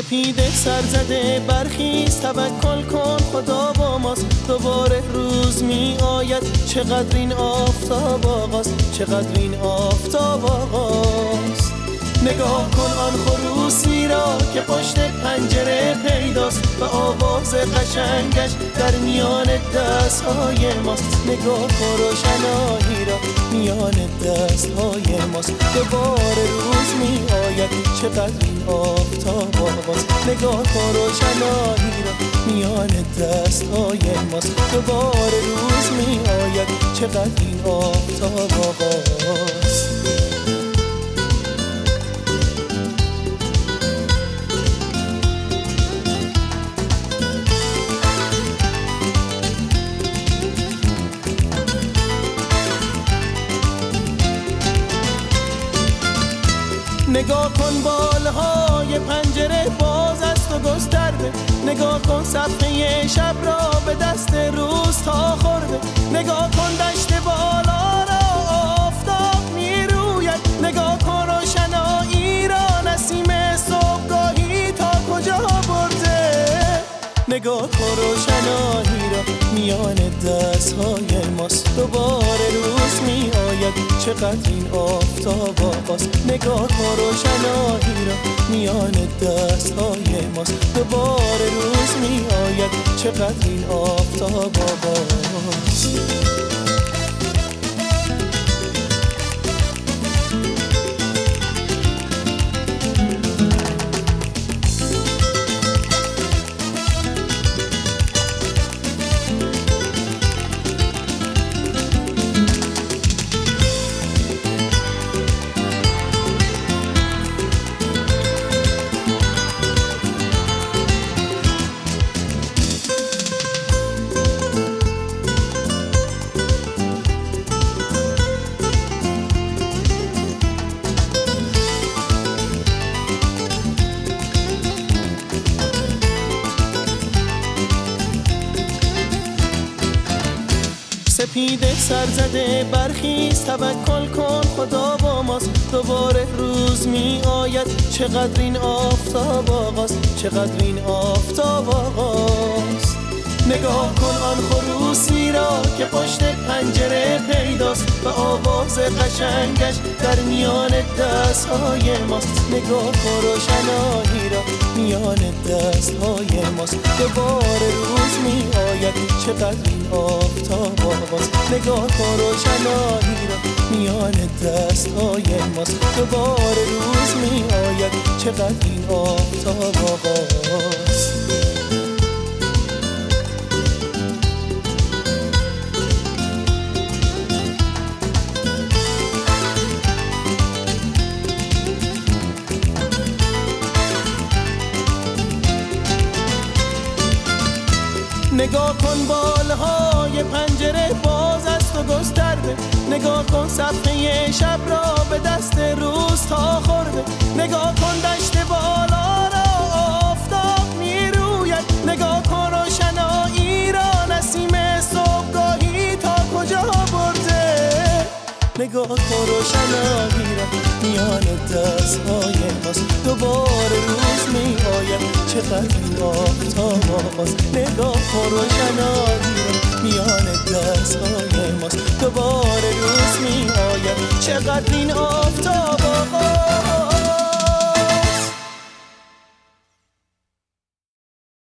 سپیده سر زده برخیز توکل کن خدا با ماست. دوباره روز می آید چقدر این آفتاب آغاست، چقدر این آفتاب آغاست. نگاه کن آن خروسی را که پشت پنجره پیداست و آواز قشنگش در میان دستهای ماست. نگاه کن روشنایی را میان دستهای ماست. دوباره روز می آید چقدر این آفتاب آغاست. نگاه کن روشنایی را میان دستهای ماست. دوباره روز می آید چقدر این آفتاب آغاست. نگاه کن بالهای پنجره باز است و گسترده. نگاه کن صفحه شب را به دست روز تا خورده. نگاه کن دشت بالا را آفتاب می روید. نگاه کن روشنایی را نسیم صبحگاهی تا کجا برده. نگاه کن روشنایی را میان دستهای ماست. دوباره روز می آید چقدر این آفتاب آغاست. نگاه کن روشنایی را میان دستهای ماست. دوباره روز می آید چقدر این آفتاب آغاست. سپیده سر زده برخیز توکل کن خدا با ماست. دوباره روز می آید چقدر این آفتاب آغاست، چقدر این آفتاب آغاست. نگاه کن آن خروسی را که پشت پنجره پیداست و آواز قشنگش در میان دستهای ماست. نگاه کن روشنایی را میان دستهای ماست. دوباره روز می آید چقدر این آفتاب آغاست. نگاه کن روشنایی را میان دستهای ماست. دوباره روز می آید چقدر این آفتاب آغاست. نگاه کن بالهای پنجره باز است و گسترده. نگاه کن صفحه شب را به دست روز تا خورده. نگاه کن دشت بالا را آفتاب می روید. نگاه کن روشنایی را نسیم صبحگاهی تا کجا برده. نگاه کن روشنایی را میان دستهای ماست. دوباره روز می آید چقدر این آفتاب آغاست. نگاه کن روشنایی را میان دستهای ماست. دوباره روز می آید چقدر این